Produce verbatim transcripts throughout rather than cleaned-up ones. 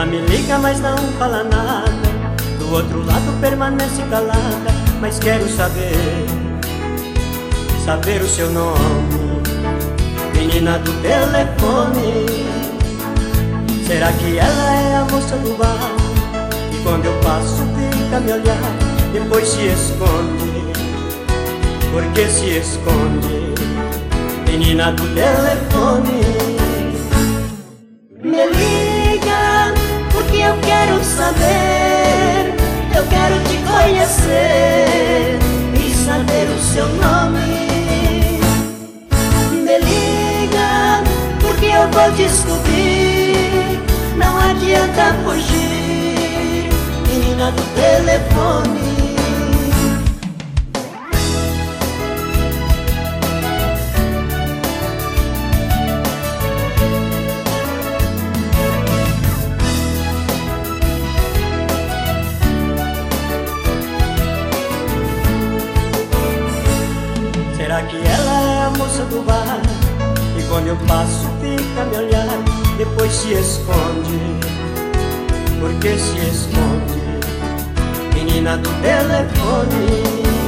Ela me liga, mas não fala nada. Do outro lado permanece calada. Mas quero saber, saber o seu nome. Menina do telefone, será que ela é a moça do bar? E quando eu passo fica a me olhar, depois se esconde. Por que se esconde? Menina do telefone, me liga, porque eu quero saber. Eu quero te conhecer e saber o seu nome. Me liga, porque eu vou descobrir. Não adianta fugir, menina do telefone. Será que ela é a moça do bar? E quando eu passo fica a me olhar, depois se esconde. Por que se esconde? Menina do telefone,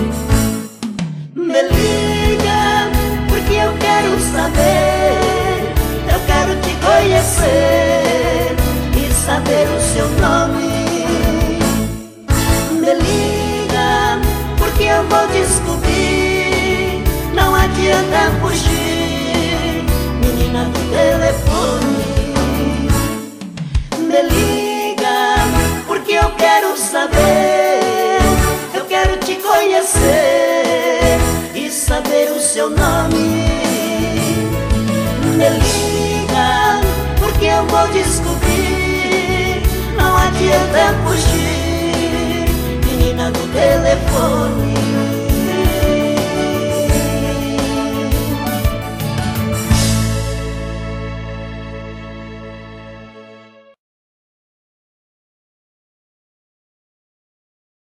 me liga, porque eu quero saber. Eu quero te conhecer e saber o seu nome. Me liga, porque eu vou descobrir. Não adianta fugir, menina do telefone. Me liga, porque eu quero saber. Eu quero te conhecer e saber o seu nome. Me liga, porque eu vou descobrir. Não adianta fugir, menina do telefone.